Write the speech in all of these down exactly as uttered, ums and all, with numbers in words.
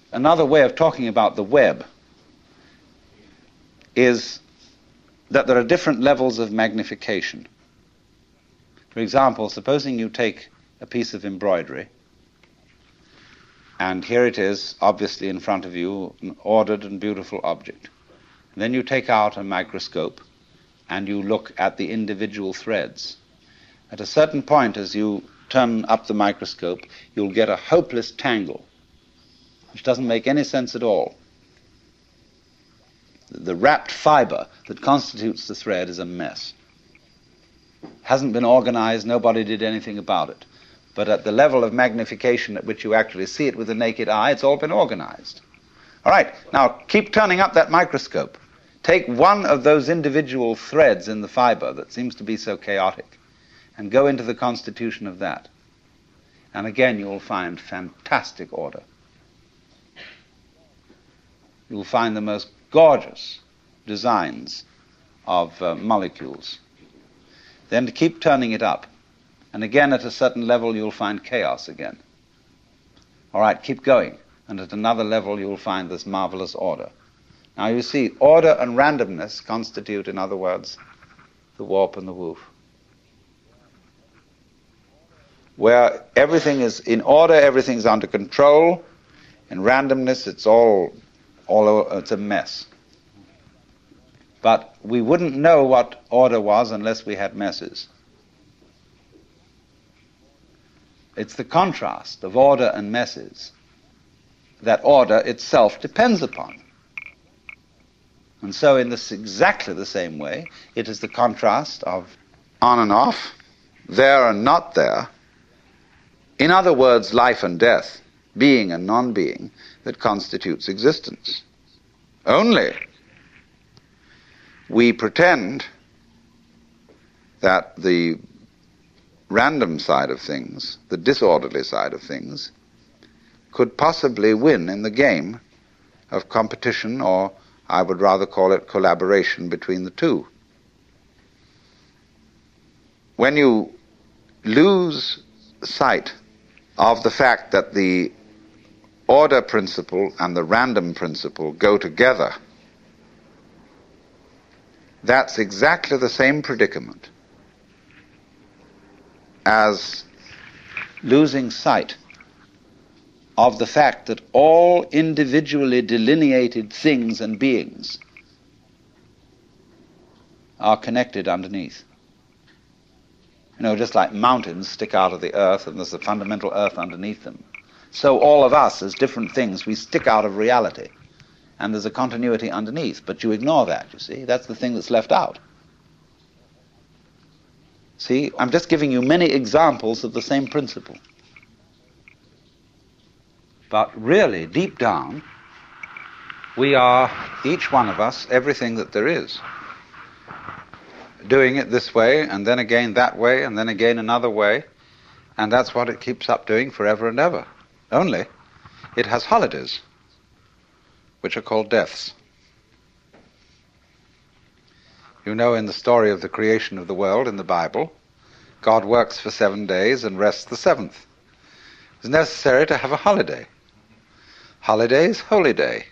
another way of talking about the web is that there are different levels of magnification. For example, supposing you take a piece of embroidery, and here it is, obviously in front of you, an ordered and beautiful object. And then you take out a microscope and you look at the individual threads. At a certain point, as you turn up the microscope, you'll get a hopeless tangle, which doesn't make any sense at all. The wrapped fiber that constitutes the thread is a mess. Hasn't been organized, nobody did anything about it. But at the level of magnification at which you actually see it with the naked eye, it's all been organized. All right, now keep turning up that microscope. Take one of those individual threads in the fiber that seems to be so chaotic and go into the constitution of that. And again, you'll find fantastic order. You'll find the most gorgeous designs of uh, molecules. Then to keep turning it up. And again, at a certain level, you'll find chaos again. All right, keep going. And at another level, you'll find this marvelous order. Now you see, order and randomness constitute, in other words, the warp and the woof. Where everything is in order, everything's under control. In randomness, it's all, all over, it's a mess. But we wouldn't know what order was unless we had messes. It's the contrast of order and messes that order itself depends upon. And so in this exactly the same way, it is the contrast of on and off, there and not there. In other words, life and death, being and non-being, that constitutes existence. Only we pretend that the random side of things, the disorderly side of things, could possibly win in the game of competition, or I would rather call it collaboration between the two. When you lose sight of the fact that the order principle and the random principle go together, that's exactly the same predicament as losing sight of the fact that all individually delineated things and beings are connected underneath. You know, just like mountains stick out of the earth and there's the fundamental earth underneath them, so all of us as different things, we stick out of reality and there's a continuity underneath, but you ignore that, you see. That's the thing that's left out. See, I'm just giving you many examples of the same principle. But really, deep down, we are, each one of us, everything that there is. Doing it this way, and then again that way, and then again another way, and that's what it keeps up doing forever and ever. Only, it has holidays, which are called deaths. You know, in the story of the creation of the world in the Bible, God works for seven days and rests the seventh. It's necessary to have a holiday. Holiday is holy day.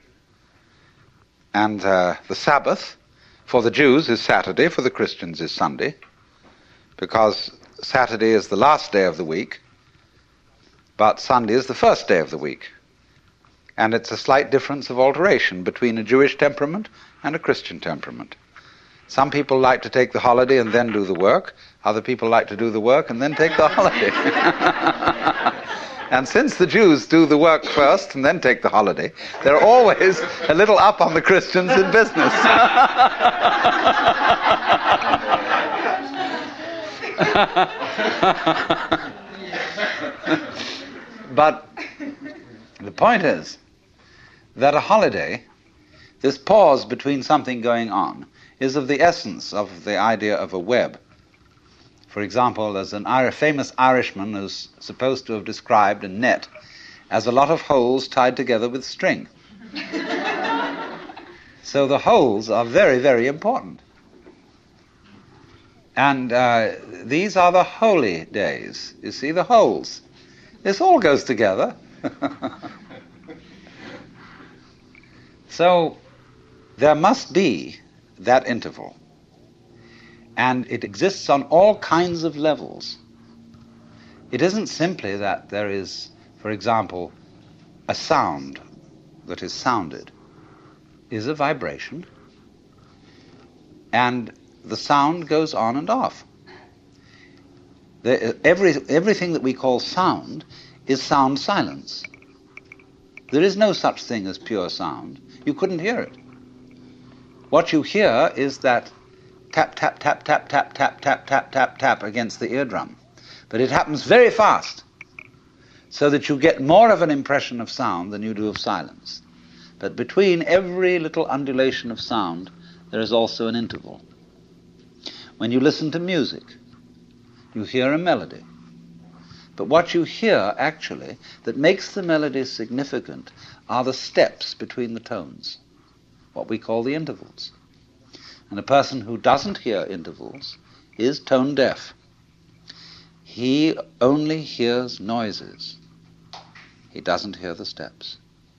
And uh, the Sabbath, for the Jews, is Saturday, for the Christians is Sunday, because Saturday is the last day of the week, but Sunday is the first day of the week. And it's a slight difference of alteration between a Jewish temperament and a Christian temperament. Some people like to take the holiday and then do the work. Other people like to do the work and then take the holiday. And since the Jews do the work first and then take the holiday, they're always a little up on the Christians in business. But the point is that a holiday, this pause between something going on, is of the essence of the idea of a web. For example, there's an Irish, famous Irishman who's supposed to have described a net as a lot of holes tied together with string. So the holes are very, very important. And uh, these are the holy days. You see, the holes. This all goes together. So there must be that interval. And it exists on all kinds of levels. It isn't simply that there is, for example, a sound that is sounded is a vibration, and the sound goes on and off. The, every, everything that we call sound is sound silence. There is no such thing as pure sound. You couldn't hear it. What you hear is that tap, tap, tap, tap, tap, tap, tap, tap, tap, tap against the eardrum. But it happens very fast, so that you get more of an impression of sound than you do of silence. But between every little undulation of sound, there is also an interval. When you listen to music, you hear a melody. But what you hear, actually, that makes the melody significant are the steps between the tones, what we call the intervals. And a person who doesn't hear intervals is tone deaf. He only hears noises. He doesn't hear the steps.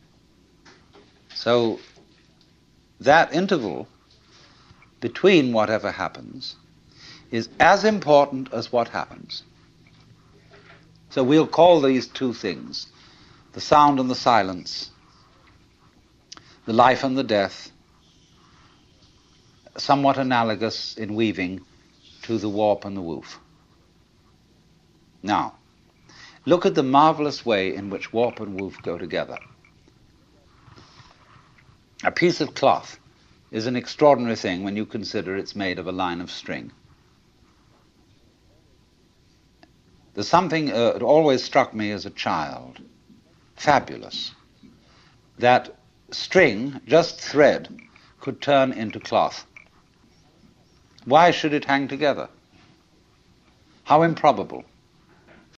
So that interval between whatever happens is as important as what happens. So we'll call these two things, the sound and the silence, the life and the death, somewhat analogous in weaving to the warp and the woof. Now, look at the marvelous way in which warp and woof go together. A piece of cloth is an extraordinary thing when you consider it's made of a line of string. There's something uh, that always struck me as a child, fabulous, that string, just thread, could turn into cloth. Why should it hang together? How improbable.